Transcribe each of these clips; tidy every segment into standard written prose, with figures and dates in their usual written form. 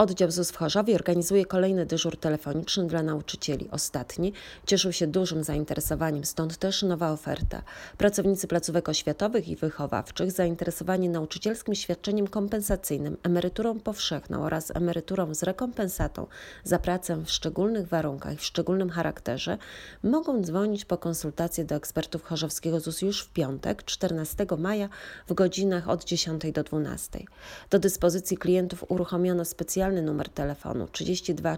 Oddział ZUS w Chorzowie organizuje kolejny dyżur telefoniczny dla nauczycieli. Ostatni cieszył się dużym zainteresowaniem, stąd też nowa oferta. Pracownicy placówek oświatowych i wychowawczych zainteresowani nauczycielskim świadczeniem kompensacyjnym, emeryturą powszechną oraz emeryturą z rekompensatą za pracę w szczególnych warunkach i w szczególnym charakterze mogą dzwonić po konsultacje do ekspertów chorzowskiego ZUS już w piątek, 14 maja w godzinach od 10 do 12. Do dyspozycji klientów uruchomiono specjalny numer telefonu 32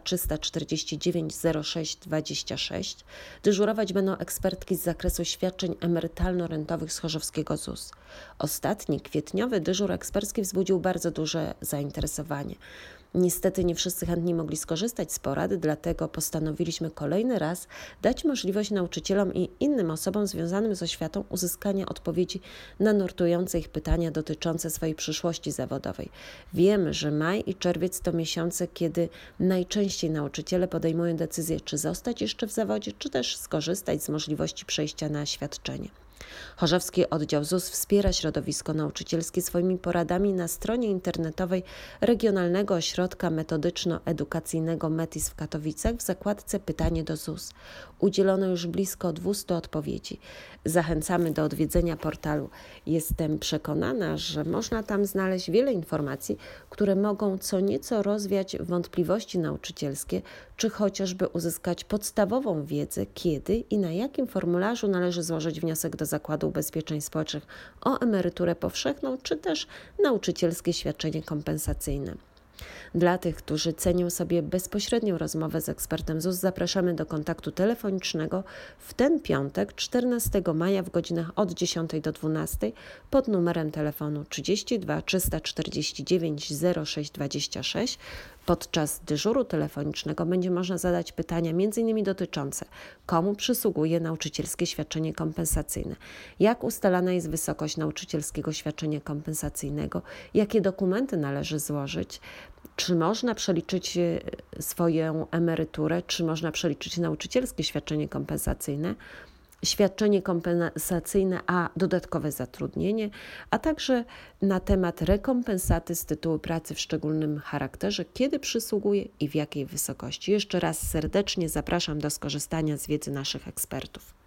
349 06 26. Dyżurować będą ekspertki z zakresu świadczeń emerytalno-rentowych z chorzowskiego ZUS. Ostatni, kwietniowy dyżur ekspercki wzbudził bardzo duże zainteresowanie. Niestety nie wszyscy chętni mogli skorzystać z porady, dlatego postanowiliśmy kolejny raz dać możliwość nauczycielom i innym osobom związanym z oświatą uzyskania odpowiedzi na nurtujące ich pytania dotyczące swojej przyszłości zawodowej. Wiemy, że maj i czerwiec to miesiące, kiedy najczęściej nauczyciele podejmują decyzję, czy zostać jeszcze w zawodzie, czy też skorzystać z możliwości przejścia na świadczenie. Chorzowski Oddział ZUS wspiera środowisko nauczycielskie swoimi poradami na stronie internetowej Regionalnego Ośrodka Metodyczno-Edukacyjnego METIS w Katowicach w zakładce Pytanie do ZUS. Udzielono już blisko 200 odpowiedzi. Zachęcamy do odwiedzenia portalu. Jestem przekonana, że można tam znaleźć wiele informacji, które mogą co nieco rozwiać wątpliwości nauczycielskie, czy chociażby uzyskać podstawową wiedzę, kiedy i na jakim formularzu należy złożyć wniosek do Zakładu Ubezpieczeń Społecznych o emeryturę powszechną, czy też nauczycielskie świadczenie kompensacyjne. Dla tych, którzy cenią sobie bezpośrednią rozmowę z ekspertem ZUS, zapraszamy do kontaktu telefonicznego w ten piątek, 14 maja w godzinach od 10 do 12 pod numerem telefonu 32 349 06 26. Podczas dyżuru telefonicznego będzie można zadać pytania m.in. dotyczące, komu przysługuje nauczycielskie świadczenie kompensacyjne, jak ustalana jest wysokość nauczycielskiego świadczenia kompensacyjnego, jakie dokumenty należy złożyć, czy można przeliczyć swoją emeryturę, czy można przeliczyć nauczycielskie świadczenie kompensacyjne, a dodatkowe zatrudnienie, a także na temat rekompensaty z tytułu pracy w szczególnym charakterze, kiedy przysługuje i w jakiej wysokości. Jeszcze raz serdecznie zapraszam do skorzystania z wiedzy naszych ekspertów.